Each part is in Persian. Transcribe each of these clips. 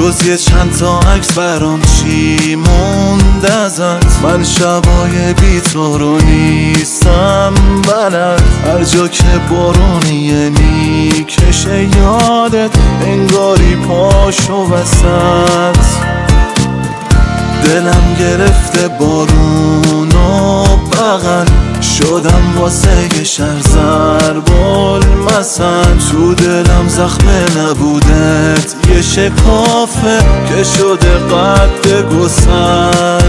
جز یه چند تا عکس برام چی مونده ازت؟ من شبای بی تو رو نیستم بلد، هر جا که بارونیه میکشه یادت، انگاری پاشو وسط دلم گرفته بارون و بغل شدم واسه یه شهر ضرب المثل. تو دلم زخم نبودت یه شکافه که شده قد گسل.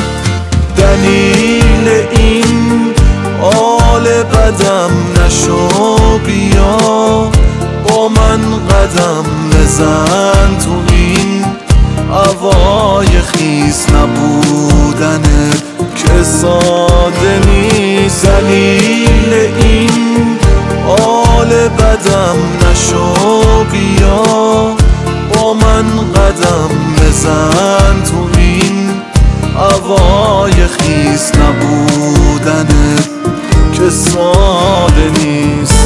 دلیل این حال بدم نشو، بیا با من قدم بزن تو این هوای خیس نبودنت که ساده نیست. دلیل این حال بدم نشو، بیا با من قدم بزن تو این هوای خیس نبودنت که ساده نیست.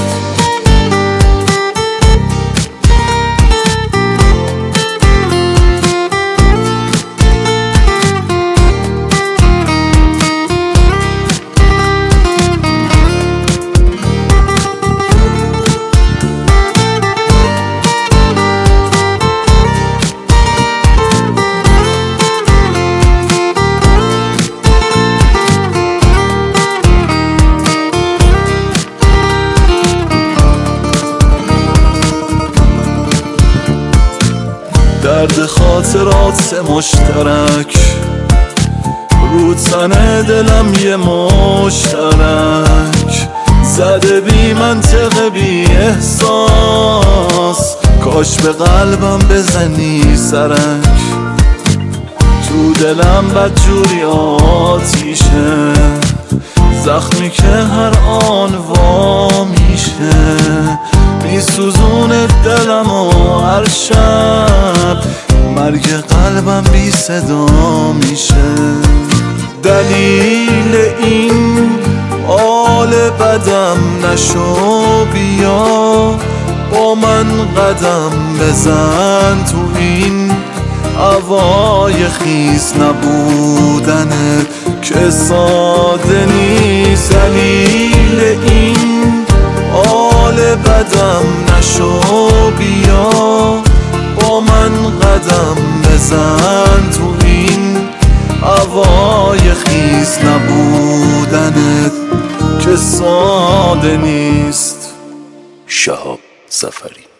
درد خاطرات مشترک رو تن دلم یه مشترک زده، بی منطق بی احساس، کاش به قلبم بزنی سرک. تو دلم بدجوری آتیشه، زخمی که هر آن وا میشه، میسوزونه دلم و هر شب مرگ قلبم بی صدا میشه. دلیل این حال بدم نشو، بیا با من قدم بزن تو این هوای خیس نبودنت که ساده نیست. دلیل این حال بدم نشو، بیا با من قدم بزن تو این هوای خیس نبودنت که ساده نیست. شهاب ظفری.